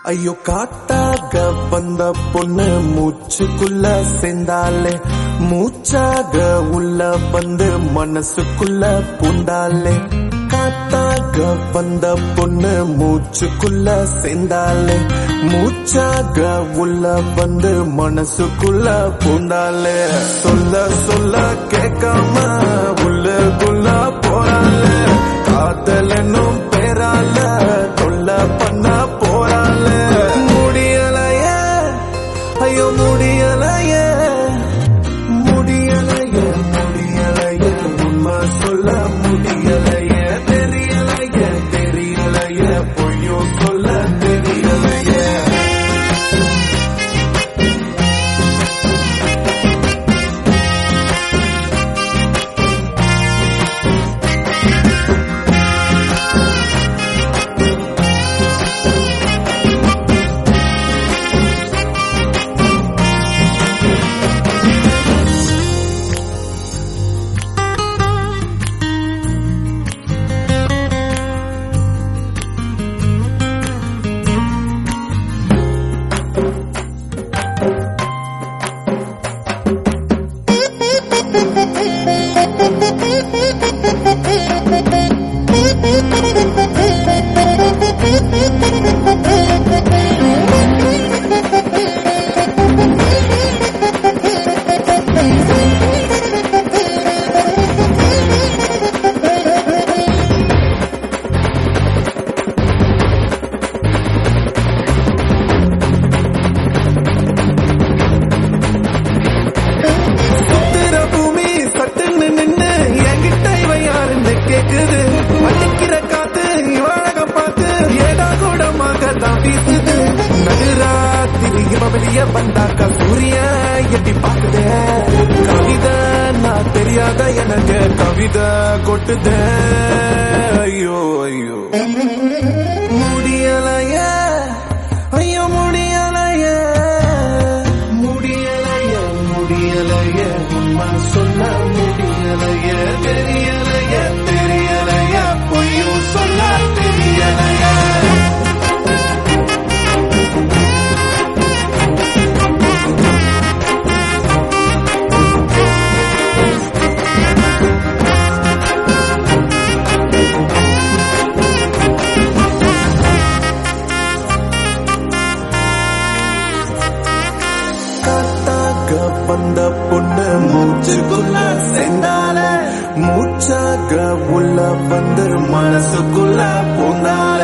ஐயோ காத்தாக வந்த பொண்ணு மூச்சுக்குள்ள சேர்ந்தாலே மூச்சாக உள்ள வந்து மனசுக்குள்ள பூண்டாலே காத்தாக வந்த பொண்ணு மூச்சுக்குள்ள சேர்ந்தாலே மூச்சாக உள்ள வந்து மனசுக்குள்ள பூண்டாலே சொல்ல சொல்ல கேட்காம உள்ளுக்குள்ள போறாலே காதலனும் பேரால தொல்ல பண்ண போறாலே முடியலையே ஐயோ முடியலையே முடியலையே முடியலையே உண்மை சொல்ல முடியலையே தெரியலையே தெரியலையே பொய்யோ சொல்ல தெரியலையே வந்தாக்கா சூரிய எட்டி பாக்குதே கவிதை நான் தெரியாத எனக்கு கவிதை கொட்டுதே ஐயோ ஐயோ முடியலையே ஐயோ முடியலையே முடியலையே முடியலையே உண்மை சொல்ல முடியலையே தெரியலையே தெரியலையே பொய்யோ சொல்ல தெரியலையே வந்த பொண்ணு மூச்சுக்குள்ள சேர்ந்தாலே மூச்சாக உள்ள வந்து மனசுக்குள்ள போனாலே